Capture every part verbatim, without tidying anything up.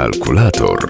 Kalkulator.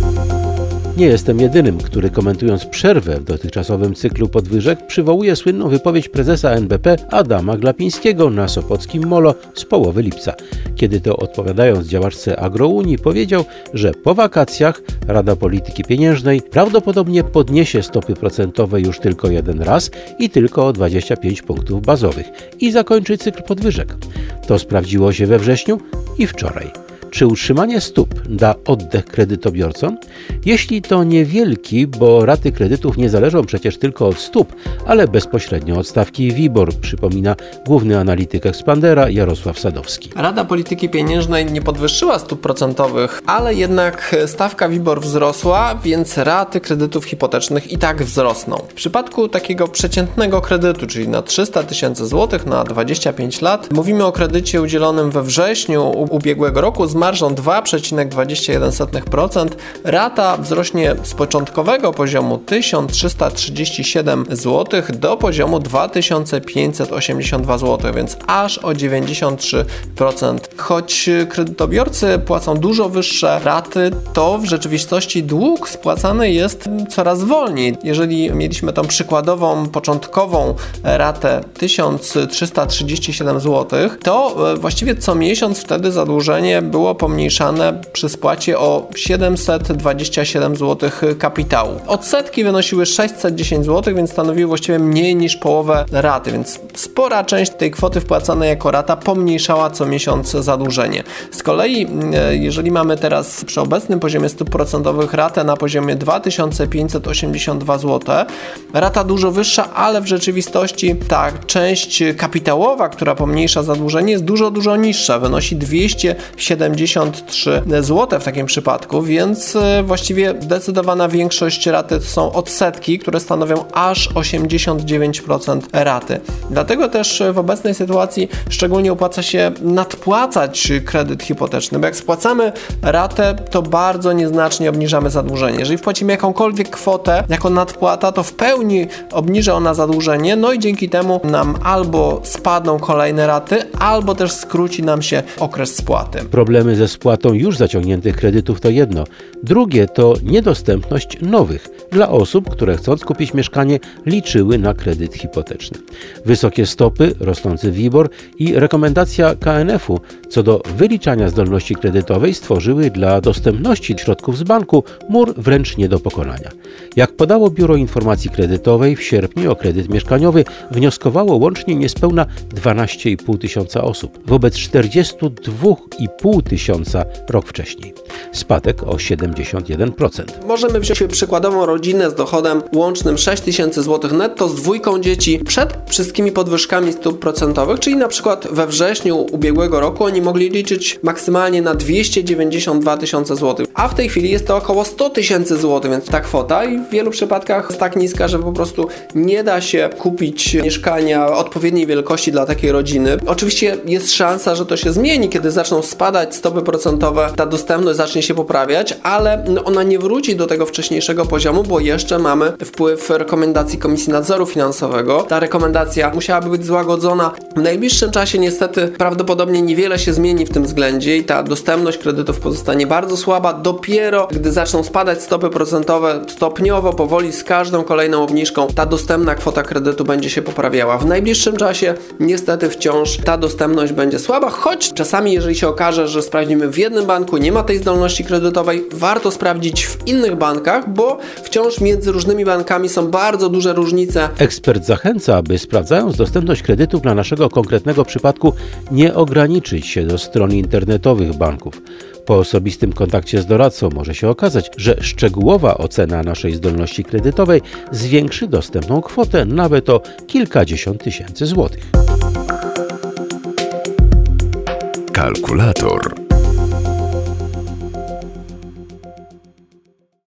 Nie jestem jedynym, który komentując przerwę w dotychczasowym cyklu podwyżek przywołuje słynną wypowiedź prezesa N B P Adama Glapińskiego na sopockim Molo z połowy lipca, kiedy to odpowiadając działaczce Agrounii powiedział, że po wakacjach Rada Polityki Pieniężnej prawdopodobnie podniesie stopy procentowe już tylko jeden raz i tylko o dwadzieścia pięć punktów bazowych i zakończy cykl podwyżek. To sprawdziło się we wrześniu i wczoraj. Czy utrzymanie stóp da oddech kredytobiorcom? Jeśli to niewielki, bo raty kredytów nie zależą przecież tylko od stóp, ale bezpośrednio od stawki WIBOR, przypomina główny analityk Expandera Jarosław Sadowski. Rada Polityki Pieniężnej nie podwyższyła stóp procentowych, ale jednak stawka WIBOR wzrosła, więc raty kredytów hipotecznych i tak wzrosną. W przypadku takiego przeciętnego kredytu, czyli na trzysta tysięcy złotych na dwadzieścia pięć lat, mówimy o kredycie udzielonym we wrześniu ubiegłego roku z marżą dwa przecinek dwadzieścia jeden procent. Rata wzrośnie z początkowego poziomu tysiąc trzysta trzydzieści siedem złotych do poziomu dwa tysiące pięćset osiemdziesiąt dwa złote, więc aż o dziewięćdziesiąt trzy procent. Choć kredytobiorcy płacą dużo wyższe raty, to w rzeczywistości dług spłacany jest coraz wolniej. Jeżeli mieliśmy tą przykładową, początkową ratę tysiąc trzysta trzydzieści siedem złotych, to właściwie co miesiąc wtedy zadłużenie było pomniejszane przy spłacie o siedemset dwadzieścia siedem złotych kapitału. Odsetki wynosiły sześćset dziesięć złotych, więc stanowiły właściwie mniej niż połowę raty, więc spora część tej kwoty wpłacanej jako rata pomniejszała co miesiąc zadłużenie. Z kolei jeżeli mamy teraz przy obecnym poziomie stóp procentowych ratę na poziomie dwa tysiące pięćset osiemdziesiąt dwa złote, rata dużo wyższa, ale w rzeczywistości ta część kapitałowa, która pomniejsza zadłużenie, jest dużo, dużo niższa, wynosi dwieście siedemdziesiąt trzy złote w takim przypadku, więc właściwie zdecydowana większość raty to są odsetki, które stanowią aż osiemdziesiąt dziewięć procent raty. Dlatego też w obecnej sytuacji szczególnie opłaca się nadpłacać kredyt hipoteczny, bo jak spłacamy ratę, to bardzo nieznacznie obniżamy zadłużenie. Jeżeli wpłacimy jakąkolwiek kwotę jako nadpłata, to w pełni obniża ona zadłużenie, no i dzięki temu nam albo spadną kolejne raty, albo też skróci nam się okres spłaty. Problemy ze spłatą już zaciągniętych kredytów to jedno. Drugie to niedostępność nowych dla osób, które chcąc kupić mieszkanie liczyły na kredyt hipoteczny. Wysokie stopy, rosnący WIBOR i rekomendacja K N F u co do wyliczania zdolności kredytowej stworzyły dla dostępności środków z banku mur wręcz nie do pokonania. Jak podało Biuro Informacji Kredytowej, w sierpniu o kredyt mieszkaniowy wnioskowało łącznie niespełna dwanaście i pół tysiąca osób, wobec czterdzieści dwa i pół tysiąca rok wcześniej. Spadek o siedemdziesiąt jeden procent. Możemy wziąć przykładową rodzinę z dochodem łącznym sześć tysięcy złotych netto z dwójką dzieci przed wszystkimi podwyżkami stóp procentowych, czyli na przykład we wrześniu ubiegłego roku oni mogli liczyć maksymalnie na dwieście dziewięćdziesiąt dwa tysiące złotych, a w tej chwili jest to około sto tysięcy złotych, więc ta kwota i w wielu przypadkach jest tak niska, że po prostu nie da się kupić mieszkania odpowiedniej wielkości dla takiej rodziny. Oczywiście jest szansa, że to się zmieni, kiedy zaczną spadać stopy procentowe, ta dostępność zacznie się poprawiać, ale ona nie wróci do tego wcześniejszego poziomu, bo jeszcze mamy wpływ rekomendacji Komisji Nadzoru Finansowego. Ta rekomendacja musiałaby być złagodzona. W najbliższym czasie niestety prawdopodobnie niewiele się zmieni w tym względzie i ta dostępność kredytów pozostanie bardzo słaba. Dopiero gdy zaczną spadać stopy procentowe stopniowo, powoli z każdą kolejną obniżką, ta dostępna kwota kredytu będzie się poprawiała. W najbliższym czasie niestety wciąż ta dostępność będzie słaba, choć czasami jeżeli się okaże, że sprawdzimy w jednym banku, nie ma tej zdolności kredytowej, warto sprawdzić w innych bankach, bo wciąż między różnymi bankami są bardzo duże różnice. Ekspert zachęca, aby sprawdzając dostępność kredytów dla naszego konkretnego przypadku nie ograniczyć się do stron internetowych banków. Po osobistym kontakcie z doradcą może się okazać, że szczegółowa ocena naszej zdolności kredytowej zwiększy dostępną kwotę nawet o kilkadziesiąt tysięcy złotych. Kalkulator.